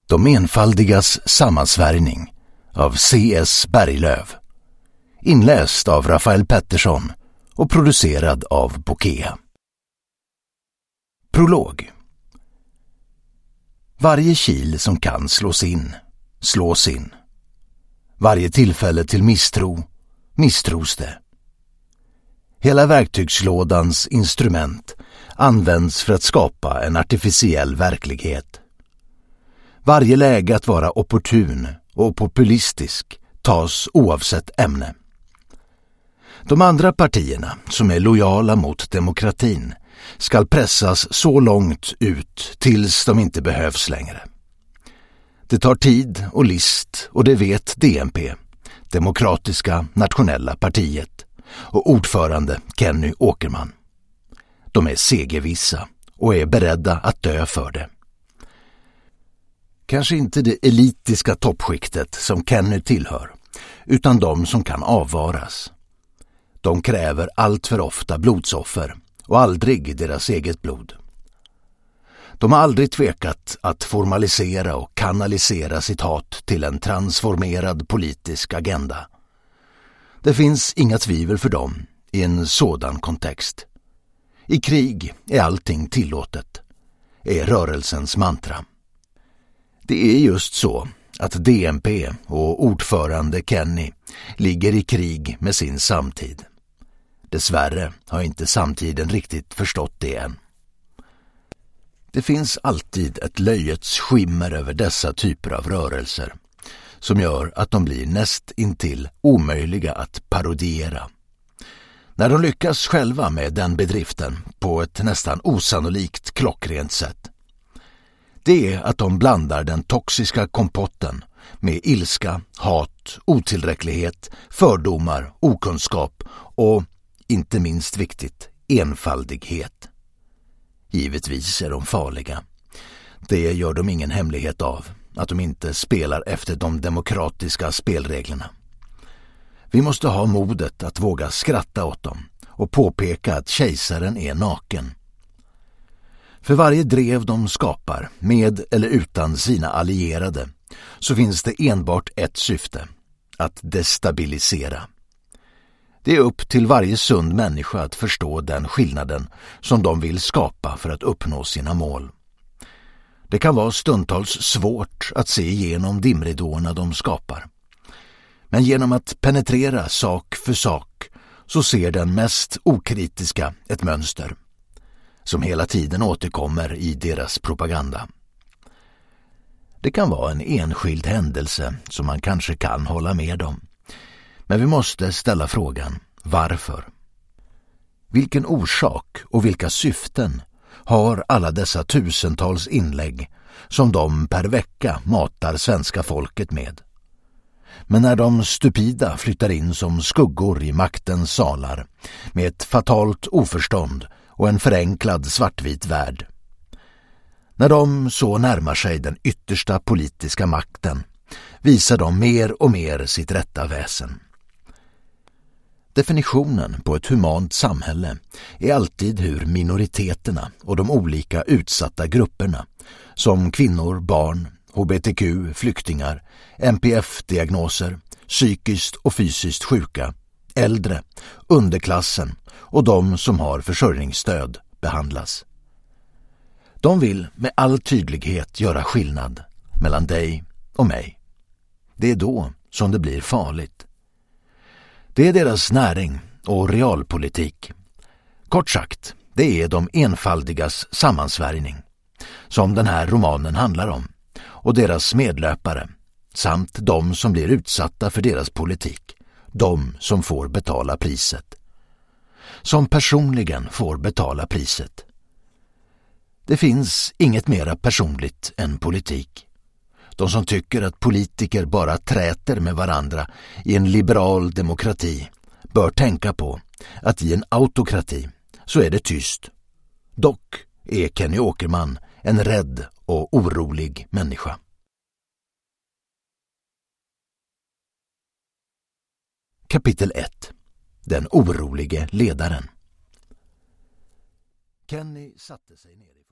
De enfaldigas sammansvärjning av C.S. Berglöf. Inläst av Rafael Pettersson och producerad av Bokea. Prolog. Varje kil som kan slås in. Varje tillfälle till misstros det. Hela verktygslådans instrument används för att skapa en artificiell verklighet. Varje läge att vara opportun och populistisk tas oavsett ämne. De andra partierna som är lojala mot demokratin ska pressas så långt ut tills de inte behövs längre. Det tar tid och list, och det vet DNP, Demokratiska nationella partiet, och ordförande Kenny Åkerman. De är segervissa och är beredda att dö för det. Kanske inte det elitiska toppskiktet som Kenny tillhör, utan de som kan avvaras. De kräver allt för ofta blodsoffer och aldrig deras eget blod. De har aldrig tvekat att formalisera och kanalisera sitt hat till en transformerad politisk agenda. Det finns inga tvivel för dem i en sådan kontext. I krig är allting tillåtet, är rörelsens mantra. Det är just så att DNP och ordförande Kenny ligger i krig med sin samtid. Dessvärre har inte samtiden riktigt förstått det än. Det finns alltid ett löjets skimmer över dessa typer av rörelser som gör att de blir näst intill omöjliga att parodiera. När de lyckas själva med den bedriften på ett nästan osannolikt klockrent sätt. Det är att de blandar den toxiska kompotten med ilska, hat, otillräcklighet, fördomar, okunskap och, inte minst viktigt, enfaldighet. Givetvis är de farliga. Det gör de ingen hemlighet av, att de inte spelar efter de demokratiska spelreglerna. Vi måste ha modet att våga skratta åt dem och påpeka att kejsaren är naken. För varje drev de skapar, med eller utan sina allierade, så finns det enbart ett syfte, att destabilisera. Det är upp till varje sund människa att förstå den skillnaden som de vill skapa för att uppnå sina mål. Det kan vara stundtals svårt att se igenom dimridåerna de skapar. Men genom att penetrera sak för sak så ser den mest okritiska ett mönster som hela tiden återkommer i deras propaganda. Det kan vara en enskild händelse som man kanske kan hålla med om. Men vi måste ställa frågan, varför? Vilken orsak och vilka syften har alla dessa tusentals inlägg som de per vecka matar svenska folket med? Men när de stupida flyttar in som skuggor i maktens salar med ett fatalt oförstånd och en förenklad svartvit värld. När de så närmar sig den yttersta politiska makten visar de mer och mer sitt rätta väsen. Definitionen på ett humant samhälle är alltid hur minoriteterna och de olika utsatta grupperna, som kvinnor, barn, hbtq, flyktingar, NPF-diagnoser, psykiskt och fysiskt sjuka, äldre, underklassen och de som har försörjningsstöd behandlas. De vill med all tydlighet göra skillnad mellan dig och mig. Det är då som det blir farligt. Det är deras näring och realpolitik. Kort sagt, det är de enfaldigas sammansvärjning som den här romanen handlar om, och deras medlöpare samt de som blir utsatta för deras politik, de som får betala priset. Som personligen får betala priset. Det finns inget mera personligt än politik. De som tycker att politiker bara träter med varandra i en liberal demokrati bör tänka på att i en autokrati så är det tyst. Dock är Kenny Åkerman en rädd och orolig människa. Kapitel 1. Den orolige ledaren. Kenny satte sig ner i